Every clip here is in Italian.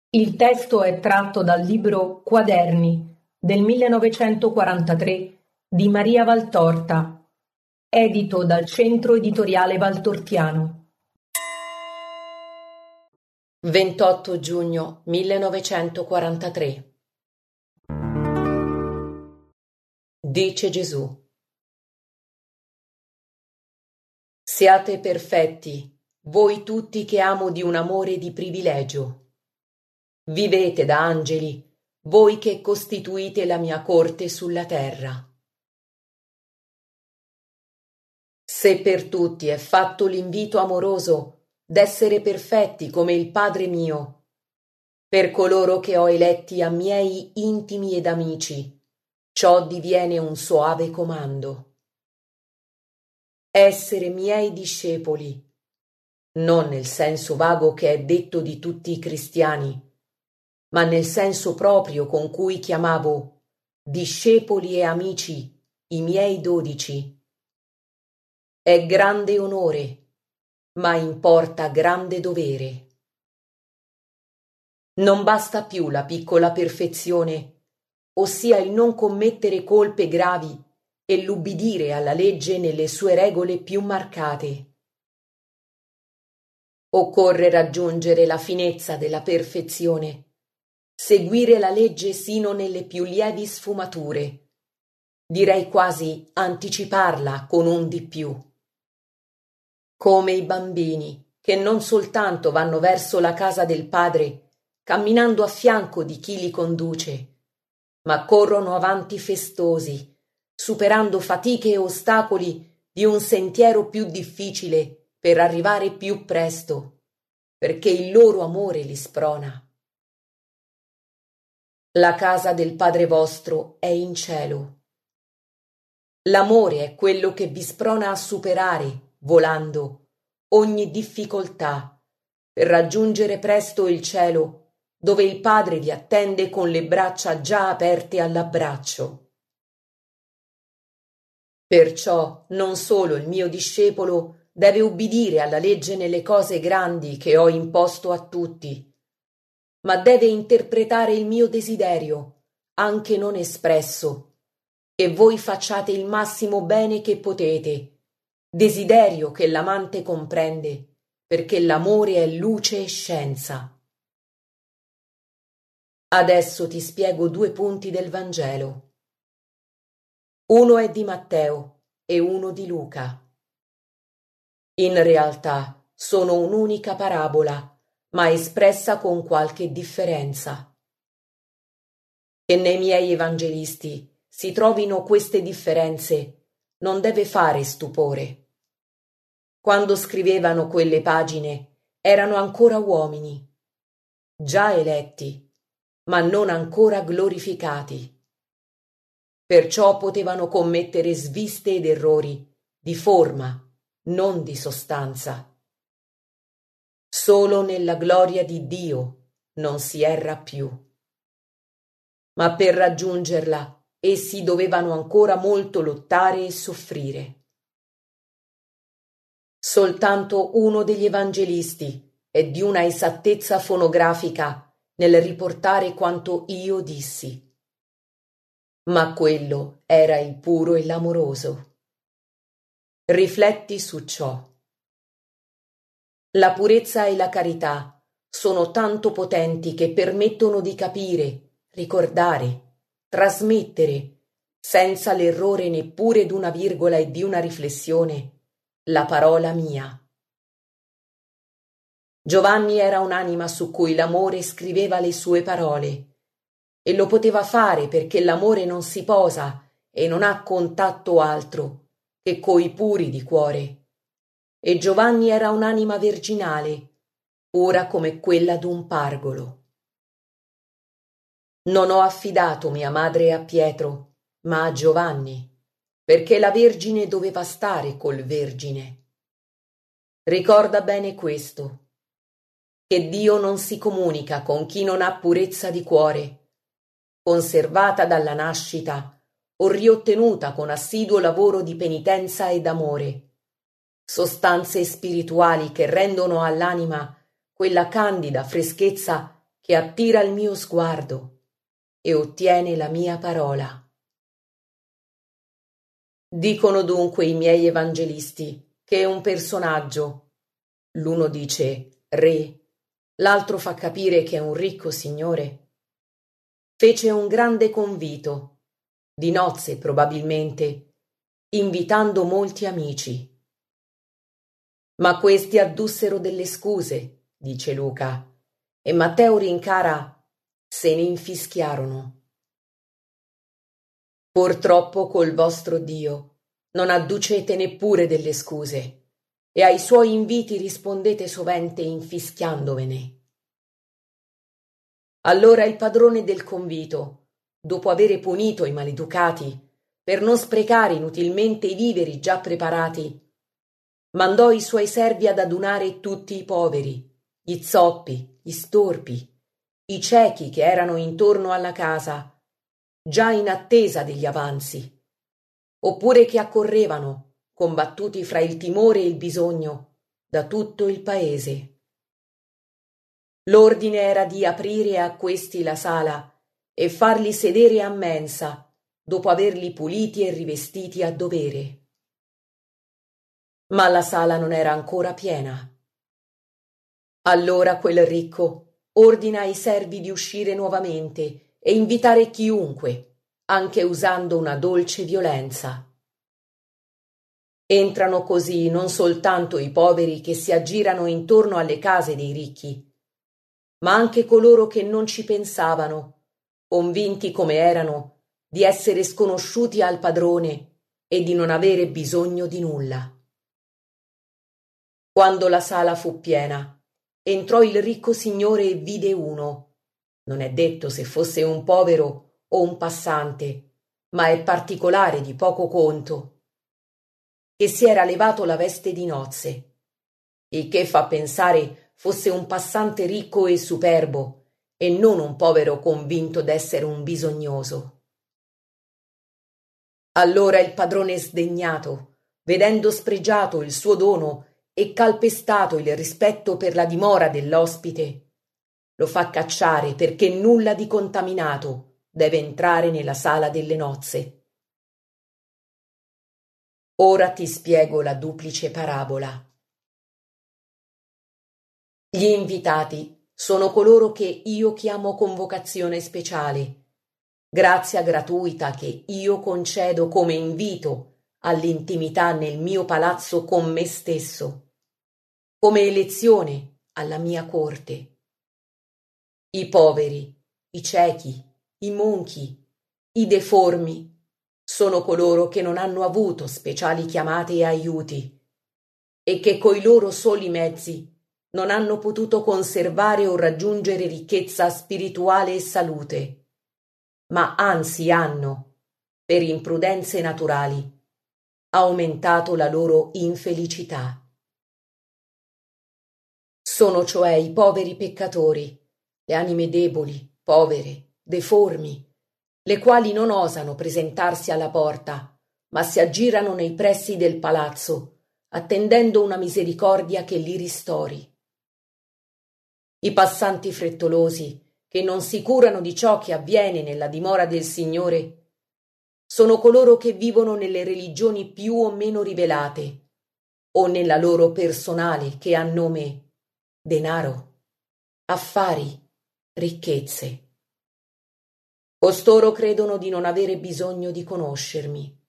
Il testo è tratto dal libro Quaderni del 1943 di Maria Valtorta, edito dal Centro Editoriale Valtortiano. 28 giugno 1943. Dice Gesù: Siate perfetti, voi tutti che amo di un amore di privilegio. Vivete da angeli, voi che costituite la mia corte sulla terra. Se per tutti è fatto l'invito amoroso d'essere perfetti come il Padre mio, per coloro che ho eletti a miei intimi ed amici, ciò diviene un soave comando. Essere miei discepoli, non nel senso vago che è detto di tutti i cristiani, ma nel senso proprio con cui chiamavo discepoli e amici i miei 12. È grande onore, ma importa grande dovere. Non basta più la piccola perfezione, ossia il non commettere colpe gravi e l'ubbidire alla legge nelle sue regole più marcate. Occorre raggiungere la finezza della perfezione, seguire la legge sino nelle più lievi sfumature, direi quasi anticiparla con un di più. Come i bambini che non soltanto vanno verso la casa del padre, camminando a fianco di chi li conduce, ma corrono avanti festosi, superando fatiche e ostacoli di un sentiero più difficile per arrivare più presto, perché il loro amore li sprona. La casa del Padre vostro è in cielo. L'amore è quello che vi sprona a superare, volando, ogni difficoltà, per raggiungere presto il cielo, dove il Padre vi attende con le braccia già aperte all'abbraccio. Perciò non solo il mio discepolo deve ubbidire alla legge nelle cose grandi che ho imposto a tutti, ma deve interpretare il mio desiderio, anche non espresso, e voi facciate il massimo bene che potete, desiderio che l'amante comprende, perché l'amore è luce e scienza. Adesso ti spiego 2 punti del Vangelo. Uno è di Matteo e uno di Luca. In realtà sono un'unica parabola, ma espressa con qualche differenza. Che nei miei evangelisti si trovino queste differenze non deve fare stupore. Quando scrivevano quelle pagine erano ancora uomini, già eletti, ma non ancora glorificati. Perciò potevano commettere sviste ed errori di forma, non di sostanza. Solo nella gloria di Dio non si erra più. Ma per raggiungerla essi dovevano ancora molto lottare e soffrire. Soltanto uno degli evangelisti è di una esattezza fonografica nel riportare quanto io dissi. Ma quello era il puro e l'amoroso. Rifletti su ciò. La purezza e la carità sono tanto potenti che permettono di capire, ricordare, trasmettere, senza l'errore neppure d'una virgola e di una riflessione, la parola mia. Giovanni era un'anima su cui l'amore scriveva le sue parole, e lo poteva fare perché l'amore non si posa e non ha contatto altro che coi puri di cuore. E Giovanni era un'anima virginale, pura come quella d'un pargolo. Non ho affidato mia madre a Pietro, ma a Giovanni, perché la Vergine doveva stare col Vergine. Ricorda bene questo, che Dio non si comunica con chi non ha purezza di cuore, conservata dalla nascita o riottenuta con assiduo lavoro di penitenza ed amore, sostanze spirituali che rendono all'anima quella candida freschezza che attira il mio sguardo e ottiene la mia parola. Dicono dunque i miei evangelisti che è un personaggio. L'uno dice re, l'altro fa capire che è un ricco signore. Fece un grande convito, di nozze probabilmente, invitando molti amici. Ma questi addussero delle scuse, dice Luca, e Matteo rincara, se ne infischiarono. Purtroppo col vostro Dio non adducete neppure delle scuse, e ai suoi inviti rispondete sovente infischiandovene. Allora il padrone del convito, dopo avere punito i maleducati, per non sprecare inutilmente i viveri già preparati, mandò i suoi servi ad adunare tutti i poveri, gli zoppi, gli storpi, i ciechi che erano intorno alla casa, già in attesa degli avanzi, oppure che accorrevano, combattuti fra il timore e il bisogno, da tutto il paese. L'ordine era di aprire a questi la sala e farli sedere a mensa, dopo averli puliti e rivestiti a dovere. Ma la sala non era ancora piena. Allora quel ricco ordina ai servi di uscire nuovamente e invitare chiunque, anche usando una dolce violenza. Entrano così non soltanto i poveri che si aggirano intorno alle case dei ricchi, ma anche coloro che non ci pensavano, convinti come erano di essere sconosciuti al padrone e di non avere bisogno di nulla. Quando la sala fu piena, entrò il ricco signore e vide uno, non è detto se fosse un povero o un passante, ma è particolare di poco conto, che si era levato la veste di nozze, il che fa pensare fosse un passante ricco e superbo e non un povero convinto d'essere un bisognoso. Allora il padrone sdegnato, vedendo spregiato il suo dono e calpestato il rispetto per la dimora dell'ospite, lo fa cacciare perché nulla di contaminato deve entrare nella sala delle nozze. Ora ti spiego la duplice parabola. Gli invitati sono coloro che io chiamo convocazione speciale, grazia gratuita che io concedo come invito all'intimità nel mio palazzo con me stesso, come elezione alla mia corte. I poveri, i ciechi, i monchi, i deformi sono coloro che non hanno avuto speciali chiamate e aiuti e che coi loro soli mezzi non hanno potuto conservare o raggiungere ricchezza spirituale e salute, ma anzi hanno, per imprudenze naturali, aumentato la loro infelicità. Sono cioè i poveri peccatori, le anime deboli, povere, deformi, le quali non osano presentarsi alla porta, ma si aggirano nei pressi del palazzo, attendendo una misericordia che li ristori. I passanti frettolosi, che non si curano di ciò che avviene nella dimora del Signore, sono coloro che vivono nelle religioni più o meno rivelate, o nella loro personale che ha nome denaro, affari, ricchezze. Costoro credono di non avere bisogno di conoscermi.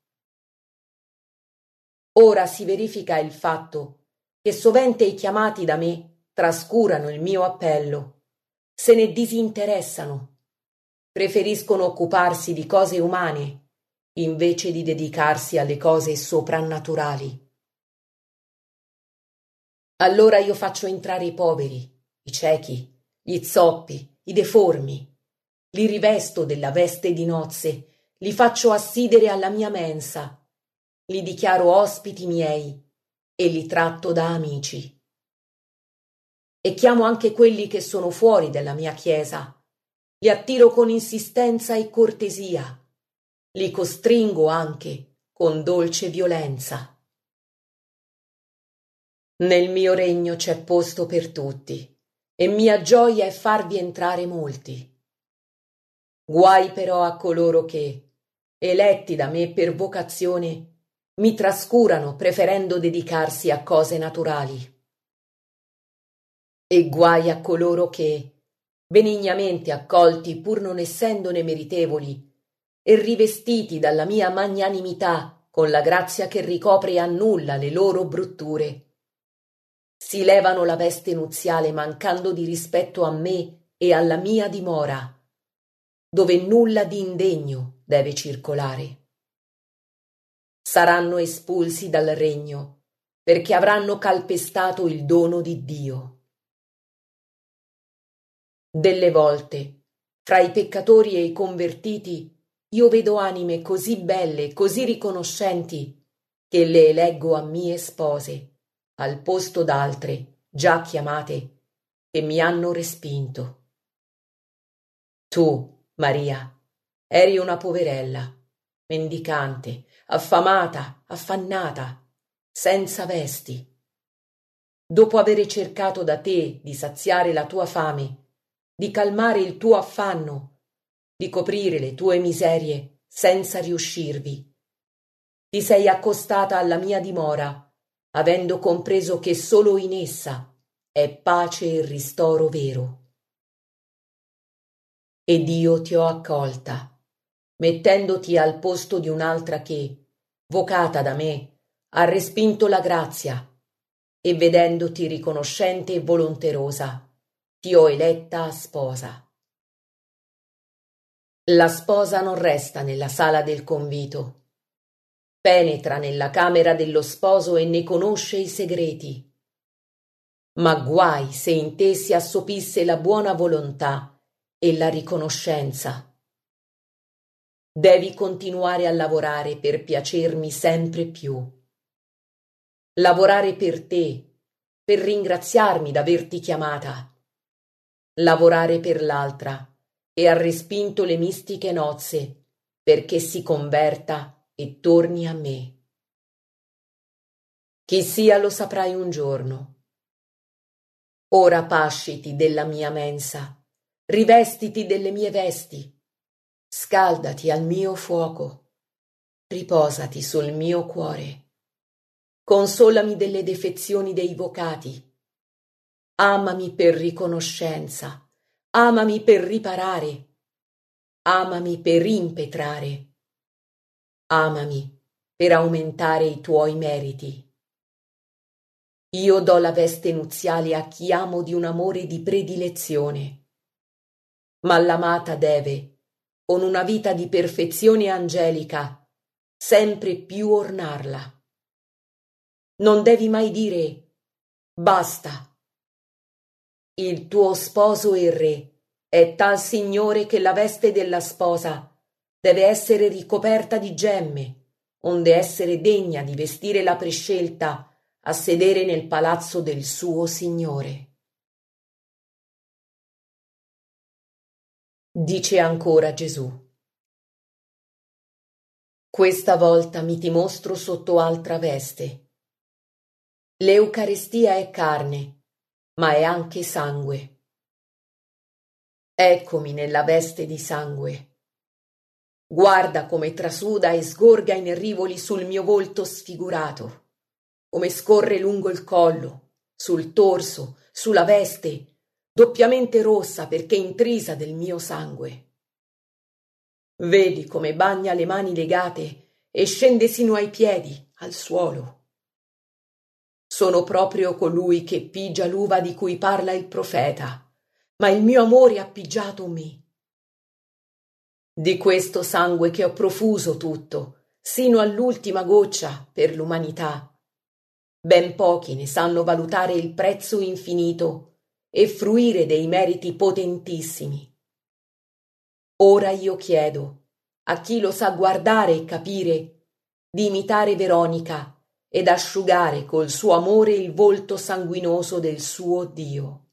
Ora si verifica il fatto che sovente i chiamati da me trascurano il mio appello, se ne disinteressano, preferiscono occuparsi di cose umane invece di dedicarsi alle cose soprannaturali. Allora io faccio entrare i poveri, i ciechi, gli zoppi, i deformi, li rivesto della veste di nozze, li faccio assidere alla mia mensa, li dichiaro ospiti miei e li tratto da amici. E chiamo anche quelli che sono fuori della mia chiesa, li attiro con insistenza e cortesia, li costringo anche con dolce violenza. Nel mio regno c'è posto per tutti, e mia gioia è farvi entrare molti. Guai però a coloro che, eletti da me per vocazione, mi trascurano preferendo dedicarsi a cose naturali. E guai a coloro che, benignamente accolti pur non essendone meritevoli, e rivestiti dalla mia magnanimità con la grazia che ricopre e annulla le loro brutture, si levano la veste nuziale mancando di rispetto a me e alla mia dimora, dove nulla di indegno deve circolare. Saranno espulsi dal regno, perché avranno calpestato il dono di Dio. Delle volte, fra i peccatori e i convertiti, io vedo anime così belle e così riconoscenti che le eleggo a mie spose, al posto d'altre, già chiamate, che mi hanno respinto. Tu, Maria, eri una poverella, mendicante, affamata, affannata, senza vesti. Dopo avere cercato da te di saziare la tua fame, di calmare il tuo affanno, di coprire le tue miserie senza riuscirvi, ti sei accostata alla mia dimora, avendo compreso che solo in essa è pace e ristoro vero. Ed io ti ho accolta, mettendoti al posto di un'altra che, vocata da me, ha respinto la grazia, e vedendoti riconoscente e volonterosa, ti ho eletta a sposa. La sposa non resta nella sala del convito, penetra nella camera dello sposo e ne conosce i segreti. Ma guai se in te si assopisse la buona volontà e la riconoscenza. Devi continuare a lavorare per piacermi sempre più. Lavorare per te, per ringraziarmi d'averti chiamata. Lavorare per l'altra, e ha respinto le mistiche nozze, perché si converta e torni a me. Chi sia lo saprai un giorno. Ora pasciti della mia mensa, rivestiti delle mie vesti, scaldati al mio fuoco, riposati sul mio cuore, consolami delle defezioni dei vocati, amami per riconoscenza, amami per riparare, amami per impetrare, amami per aumentare i tuoi meriti. Io do la veste nuziale a chi amo di un amore di predilezione, ma l'amata deve, con una vita di perfezione angelica, sempre più ornarla. Non devi mai dire basta. Il tuo sposo e re è tal signore che la veste della sposa deve essere ricoperta di gemme, onde essere degna di vestire la prescelta a sedere nel palazzo del suo signore. Dice ancora Gesù: questa volta mi ti mostro sotto altra veste. L'Eucaristia è carne, ma è anche sangue. Eccomi nella veste di sangue. Guarda come trasuda e sgorga in rivoli sul mio volto sfigurato, come scorre lungo il collo, sul torso, sulla veste, doppiamente rossa perché intrisa del mio sangue. Vedi come bagna le mani legate e scende sino ai piedi, al suolo. Sono proprio colui che pigia l'uva di cui parla il profeta, ma il mio amore ha pigiato me. Di questo sangue che ho profuso tutto, sino all'ultima goccia per l'umanità, ben pochi ne sanno valutare il prezzo infinito e fruire dei meriti potentissimi. Ora io chiedo, a chi lo sa guardare e capire, di imitare Veronica ed asciugare col suo amore il volto sanguinoso del suo Dio.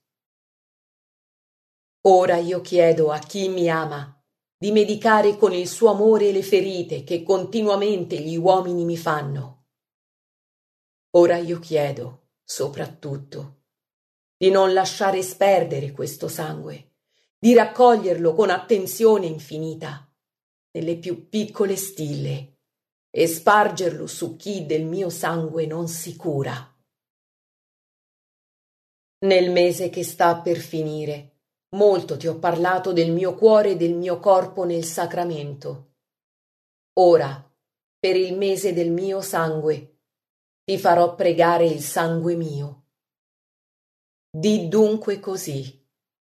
Ora io chiedo a chi mi ama di medicare con il suo amore le ferite che continuamente gli uomini mi fanno. Ora io chiedo, soprattutto, di non lasciare sperdere questo sangue, di raccoglierlo con attenzione infinita nelle più piccole stille e spargerlo su chi del mio sangue non si cura. Nel mese che sta per finire, molto ti ho parlato del mio cuore e del mio corpo nel sacramento. Ora, per il mese del mio sangue, ti farò pregare il sangue mio. Di dunque così.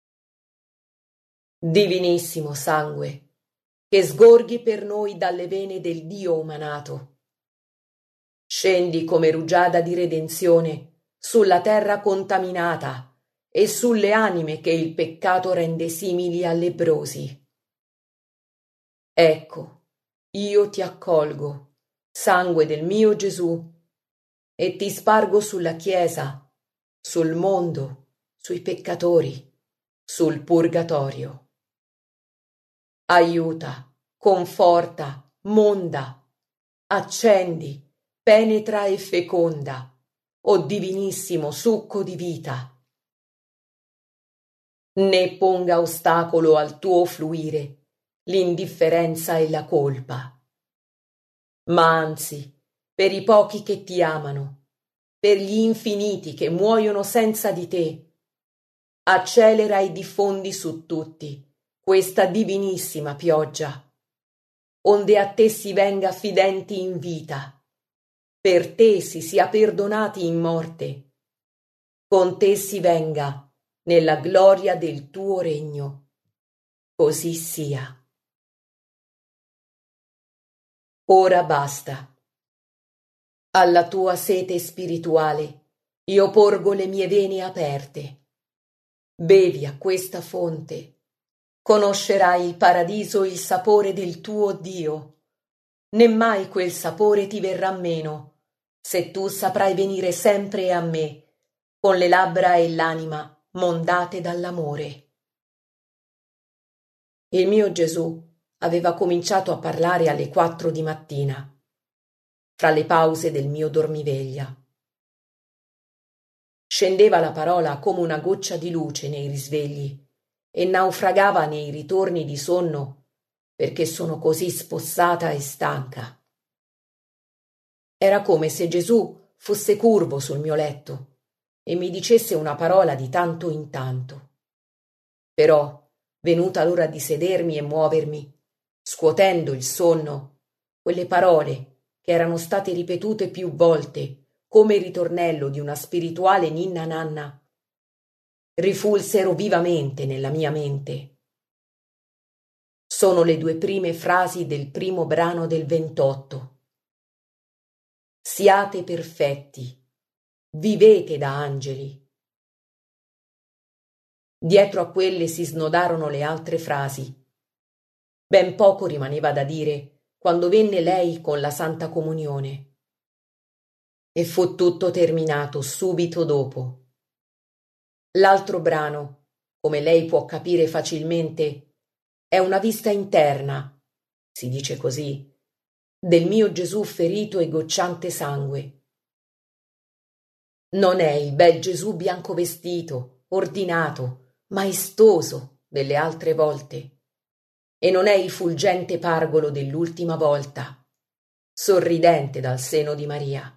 Divinissimo sangue, che sgorghi per noi dalle vene del Dio umanato. Scendi come rugiada di redenzione sulla terra contaminata e sulle anime che il peccato rende simili a lebbrosi. Ecco, io ti accolgo, sangue del mio Gesù, e ti spargo sulla Chiesa, sul mondo, sui peccatori, sul purgatorio. Aiuta, conforta, monda, accendi, penetra e feconda, o divinissimo succo di vita. Né ponga ostacolo al tuo fluire l'indifferenza e la colpa, ma anzi, per i pochi che ti amano, per gli infiniti che muoiono senza di te, accelera e diffondi su tutti questa divinissima pioggia, onde a te si venga fidenti in vita, per te si sia perdonati in morte, con te si venga nella gloria del tuo regno. Così sia. Ora basta. Alla tua sete spirituale io porgo le mie vene aperte. Bevi a questa fonte. Conoscerai il paradiso, il sapore del tuo Dio. Né mai quel sapore ti verrà meno, se tu saprai venire sempre a me, con le labbra e l'anima mondate dall'amore. Il mio Gesù aveva cominciato a parlare alle 4 di mattina, fra le pause del mio dormiveglia. Scendeva la parola come una goccia di luce nei risvegli e naufragava nei ritorni di sonno perché sono così spossata e stanca. Era come se Gesù fosse curvo sul mio letto e mi dicesse una parola di tanto in tanto. Però, venuta l'ora di sedermi e muovermi, scuotendo il sonno, quelle parole che erano state ripetute più volte come il ritornello di una spirituale ninna nanna, rifulsero vivamente nella mia mente. Sono le 2 prime frasi del primo brano del 28. Siate perfetti, vivete da angeli. Dietro a quelle si snodarono le altre frasi. Ben poco rimaneva da dire quando venne lei con la Santa Comunione. E fu tutto terminato subito dopo. L'altro brano, come lei può capire facilmente, è una vista interna, si dice così, del mio Gesù ferito e gocciante sangue. Non è il bel Gesù bianco vestito, ordinato, maestoso delle altre volte, e non è il fulgente pargolo dell'ultima volta, sorridente dal seno di Maria.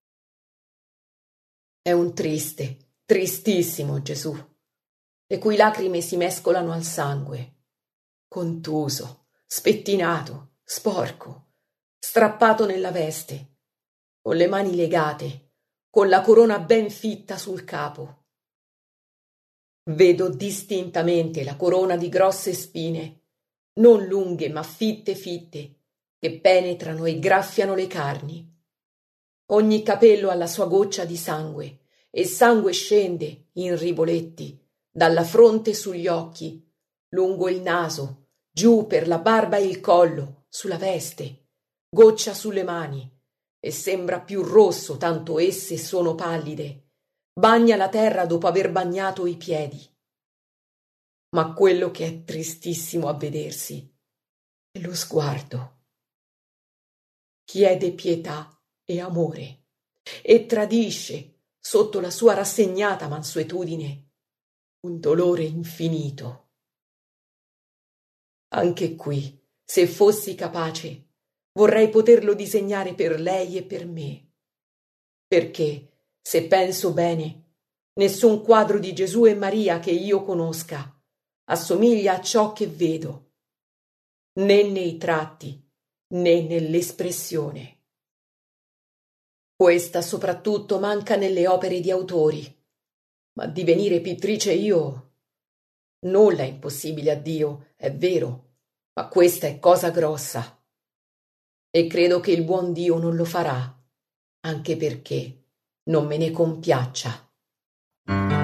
È un triste, tristissimo Gesù, le cui lacrime si mescolano al sangue, contuso, spettinato, sporco, strappato nella veste, con le mani legate, con la corona ben fitta sul capo. Vedo distintamente la corona di grosse spine, non lunghe ma fitte fitte, che penetrano e graffiano le carni. Ogni capello ha la sua goccia di sangue, e sangue scende, in rivoletti, dalla fronte sugli occhi, lungo il naso, giù per la barba e il collo, sulla veste, goccia sulle mani, e sembra più rosso tanto esse sono pallide. Bagna la terra dopo aver bagnato i piedi. Ma quello che è tristissimo a vedersi è lo sguardo. Chiede pietà e amore e tradisce, sotto la sua rassegnata mansuetudine, un dolore infinito. Anche qui, se fossi capace, vorrei poterlo disegnare per lei e per me, perché, se penso bene, nessun quadro di Gesù e Maria che io conosca assomiglia a ciò che vedo, né nei tratti, né nell'espressione. Questa soprattutto manca nelle opere di autori, ma divenire pittrice io... Nulla è impossibile a Dio, è vero, ma questa è cosa grossa. E credo che il buon Dio non lo farà, anche perché non me ne compiaccia.